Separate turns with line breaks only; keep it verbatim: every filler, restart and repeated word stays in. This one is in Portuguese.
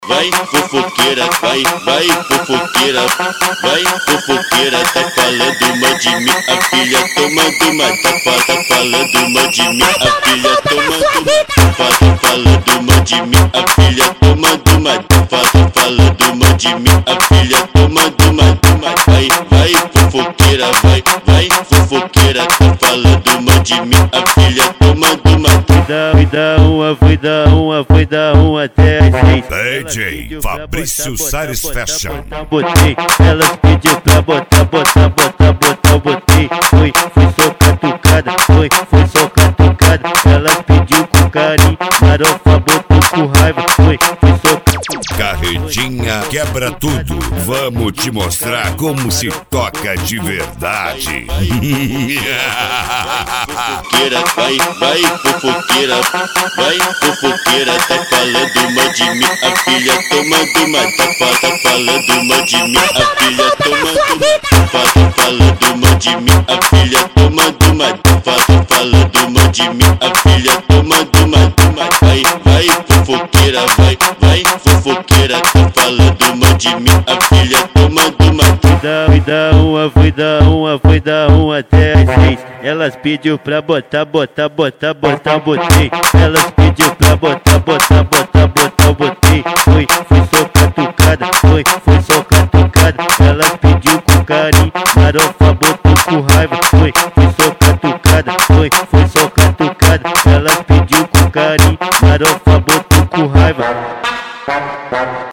Vai fofoqueira, vai, vai fofoqueira, vai fofoqueira, tá falando mal de mim, a filha tomando uma, tá, tá falando mal de mim, a filha tomando uma, tá falando mal de mim, a filha tomando uma, tá falando mal de mim, a filha tomando uma, vai, vai fofoqueira, vai, vai fofoqueira, tá falando mal de mim, a filha tomando uma.
Foi dar uma, foi dar uma, foi dar uma até as seis.
D J Fabrício Salles Fashion.
Botei, elas pediu pra botar, botar, botar, botar, botei. Foi, foi só catucada, foi, foi só catucada. Elas pediu com carinho, farofa botou com raiva. Foi, foi só
Carretinha quebra tudo. Vamos te mostrar como se toca de verdade.
Fofoqueira, vai, vai fofoqueira, vai fofoqueira, tá falando mal de mim, a filha tomando uma, tá, tá falando mal de mim, a filha tomando uma, tá falando mal de mim, a filha tomando uma, tá falando mal de mim, a filha tomando uma, vai, vai fofoqueira, vai, vai fofoqueira, tá falando mal de mim, a filha tomando uma.
Foi dar uma, foi dar uma, foi dar uma até as seis. Elas pediu pra botar, botar, botar, botar, botei. Elas pediu pra botar, botar, botar, botar, botei. Foi, foi só catucada, foi, foi só catucada. Elas pediu com carinho, farofa botou com raiva. Foi, foi só catucada, foi, foi só catucada. Elas pediu com carinho, farofa botou com raiva.